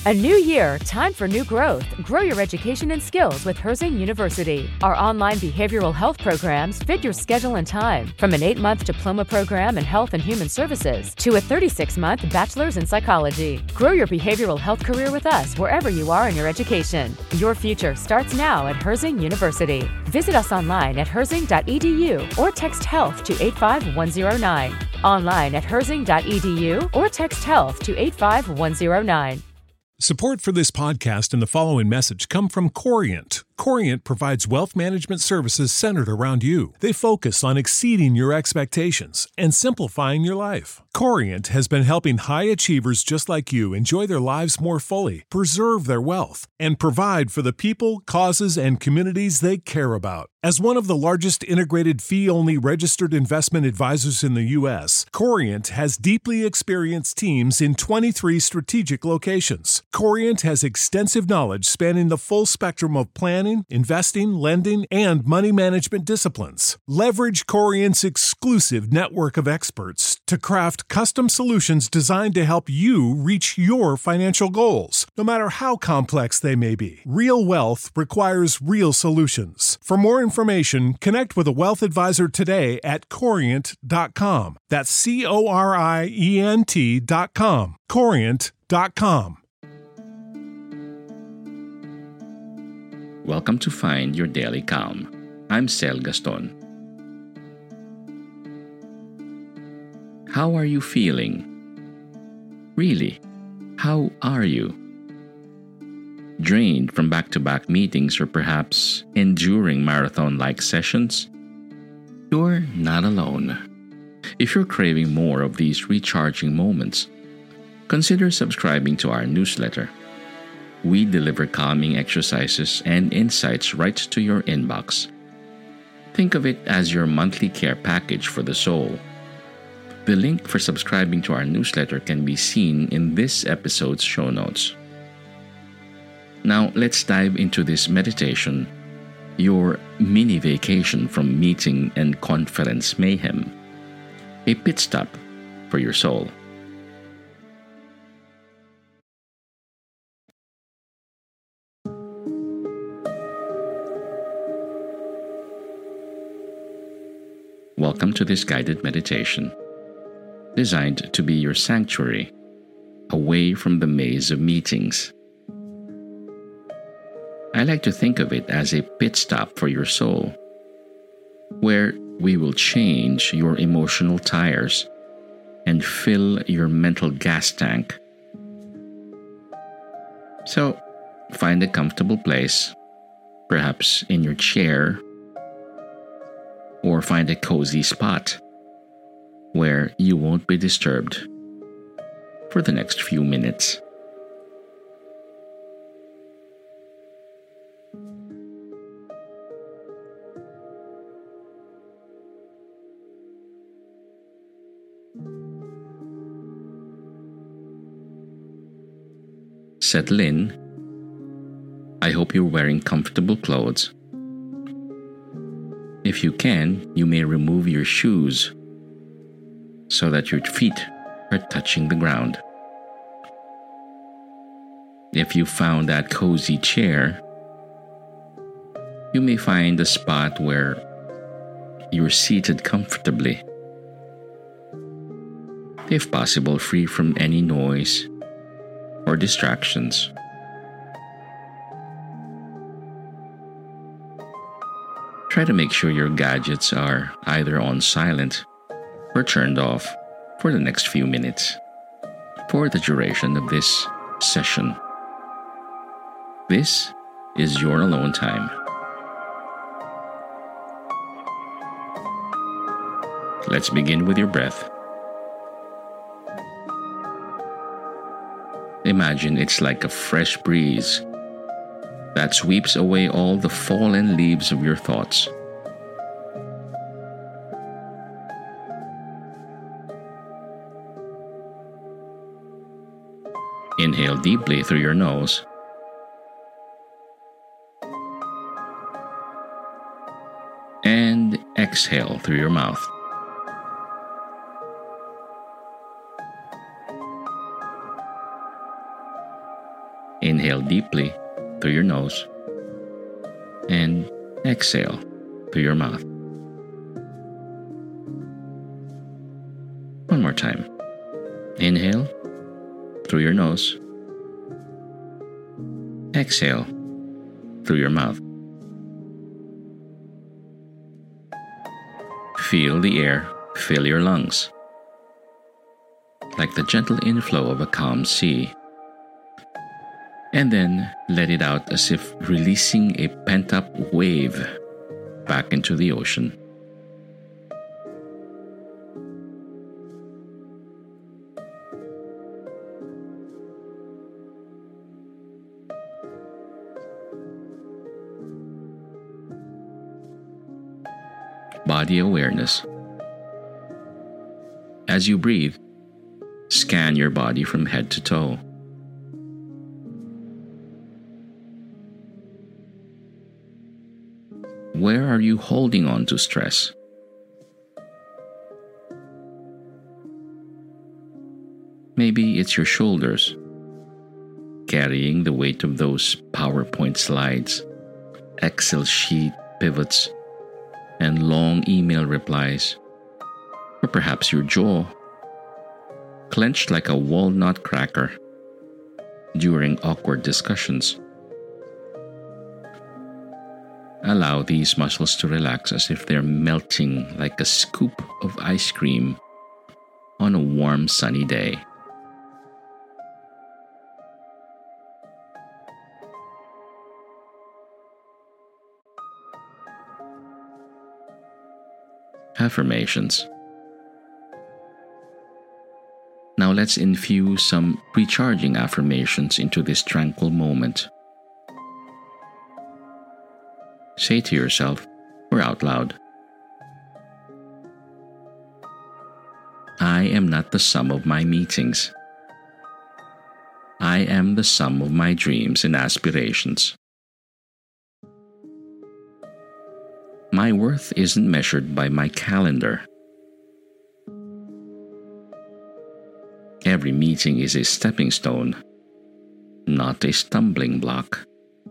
A new year, time for new growth. Grow your education and skills with Herzing University. Our online behavioral health programs fit your schedule and time, from an 8-month diploma program in health and human services to a 36-month bachelor's in psychology. Grow your behavioral health career with us wherever you are in your education. Your future starts now at Herzing University. Visit us online at herzing.edu or text health to 85109. Online at herzing.edu or text health to 85109. Support for this podcast and the following message come from Corient. Corient provides wealth management services centered around you. They focus on exceeding your expectations and simplifying your life. Corient has been helping high achievers just like you enjoy their lives more fully, preserve their wealth, and provide for the people, causes, and communities they care about. As one of the largest integrated fee-only registered investment advisors in the U.S., Corient has deeply experienced teams in 23 strategic locations. Corient has extensive knowledge spanning the full spectrum of planning, investing, lending, and money management disciplines. Leverage Corient's exclusive network of experts to craft custom solutions designed to help you reach your financial goals, no matter how complex they may be. Real wealth requires real solutions. For more information, connect with a wealth advisor today at Corient.com. That's Corient.com. Corient.com. Welcome to Find Your Daily Calm. I'm Cel Gaston. How are you feeling? Really, how are you? Drained from back-to-back meetings or perhaps enduring marathon-like sessions? You're not alone. If you're craving more of these recharging moments, consider subscribing to our newsletter. We deliver calming exercises and insights right to your inbox. Think of it as your monthly care package for the soul. The link for subscribing to our newsletter can be seen in this episode's show notes. Now, let's dive into this meditation, your mini vacation from meeting and conference mayhem, a pit stop for your soul. Welcome to this guided meditation, designed to be your sanctuary, away from the maze of meetings. I like to think of it as a pit stop for your soul, where we will change your emotional tires and fill your mental gas tank. So, find a comfortable place, perhaps in your chair, or find a cozy spot where you won't be disturbed for the next few minutes. Settle in. I hope you're wearing comfortable clothes. If you can, you may remove your shoes so that your feet are touching the ground. If you found that cozy chair, you may find a spot where you're seated comfortably. If possible, free from any noise or distractions. Try to make sure your gadgets are either on silent or turned off for the next few minutes, for the duration of this session. This is your alone time. Let's begin with your breath. Imagine it's like a fresh breeze that sweeps away all the fallen leaves of your thoughts. Inhale deeply through your nose. And exhale through your mouth. Inhale deeply through your nose and exhale through your mouth. One more time. Inhale through your nose. Exhale through your mouth. Feel the air fill your lungs, like the gentle inflow of a calm sea. And then let it out as if releasing a pent-up wave back into the ocean. Body awareness. As you breathe, scan your body from head to toe. Where are you holding on to stress? Maybe it's your shoulders, carrying the weight of those PowerPoint slides, Excel sheet pivots, and long email replies. Or perhaps your jaw, clenched like a walnut cracker during awkward discussions. Allow these muscles to relax as if they're melting like a scoop of ice cream on a warm, sunny day. Affirmations. Now let's infuse some recharging affirmations into this tranquil moment. Say to yourself or out loud, I am not the sum of my meetings. I am the sum of my dreams and aspirations. My worth isn't measured by my calendar. Every meeting is a stepping stone, not a stumbling block.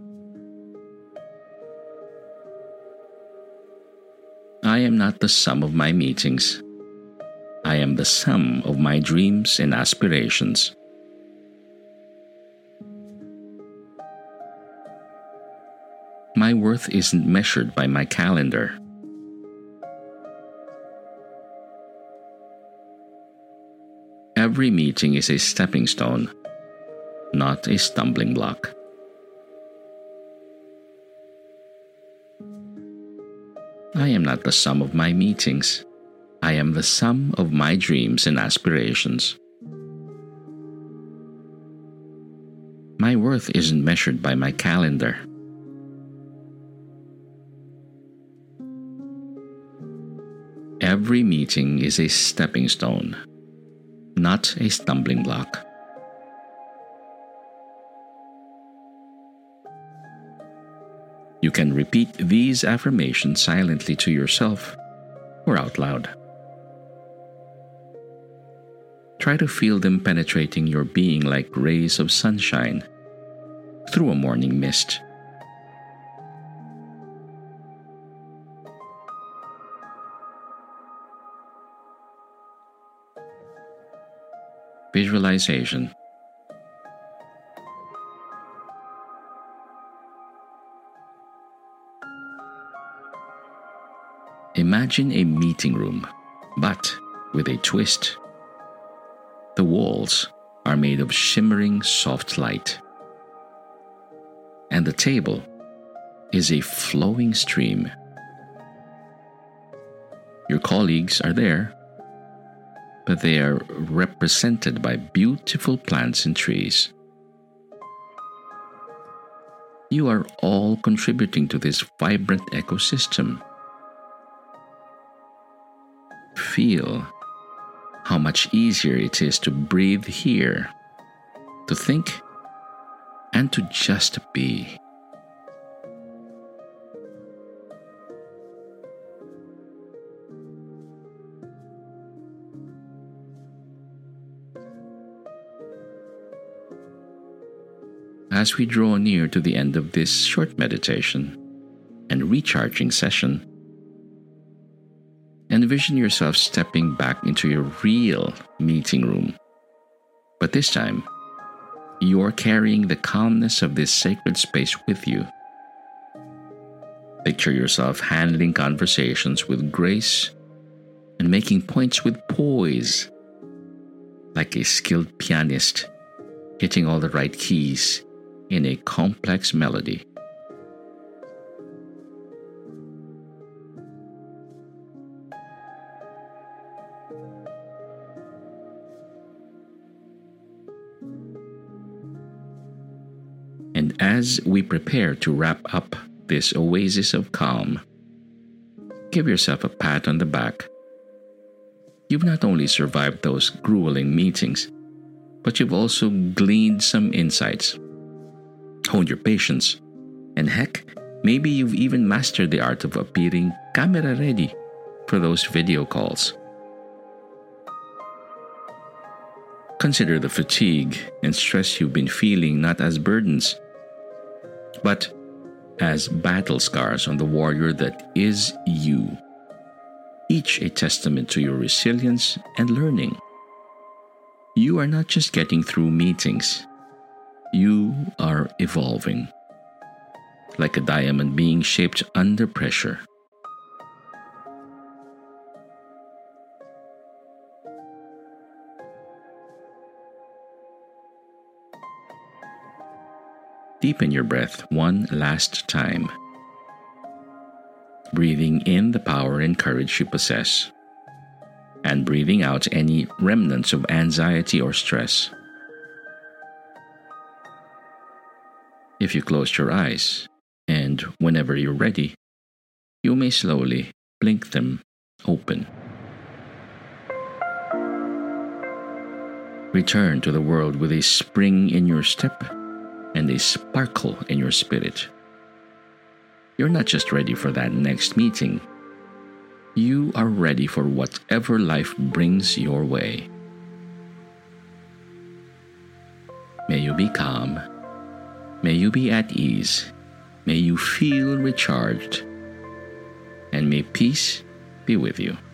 I am not the sum of my meetings. I am the sum of my dreams and aspirations. My worth isn't measured by my calendar. Every meeting is a stepping stone, not a stumbling block. I am not the sum of my meetings. I am the sum of my dreams and aspirations. My worth isn't measured by my calendar. Every meeting is a stepping stone, not a stumbling block. You can repeat these affirmations silently to yourself or out loud. Try to feel them penetrating your being like rays of sunshine through a morning mist. Visualization. Imagine a meeting room, but with a twist. The walls are made of shimmering soft light, and the table is a flowing stream. Your colleagues are there, but they are represented by beautiful plants and trees. You are all contributing to this vibrant ecosystem. Feel how much easier it is to breathe here, to think, and to just be. as we draw near to the end of this short meditation and recharging session, envision yourself stepping back into your real meeting room. But this time, you're carrying the calmness of this sacred space with you. Picture yourself handling conversations with grace and making points with poise, like a skilled pianist hitting all the right keys in a complex melody. And as we prepare to wrap up this oasis of calm, give yourself a pat on the back. You've not only survived those grueling meetings, but you've also gleaned some insights, honed your patience, and heck, maybe you've even mastered the art of appearing camera ready for those video calls. Consider the fatigue and stress you've been feeling not as burdens, but as battle scars on the warrior that is you, each a testament to your resilience and learning. You are not just getting through meetings, you are evolving, like a diamond being shaped under pressure. Deepen your breath one last time, breathing in the power and courage you possess, and breathing out any remnants of anxiety or stress. If you close your eyes, and whenever you're ready, you may slowly blink them open. Return to the world with a spring in your step and a sparkle in your spirit. You're not just ready for that next meeting. You are ready for whatever life brings your way. May you be calm. May you be at ease. May you feel recharged. And may peace be with you.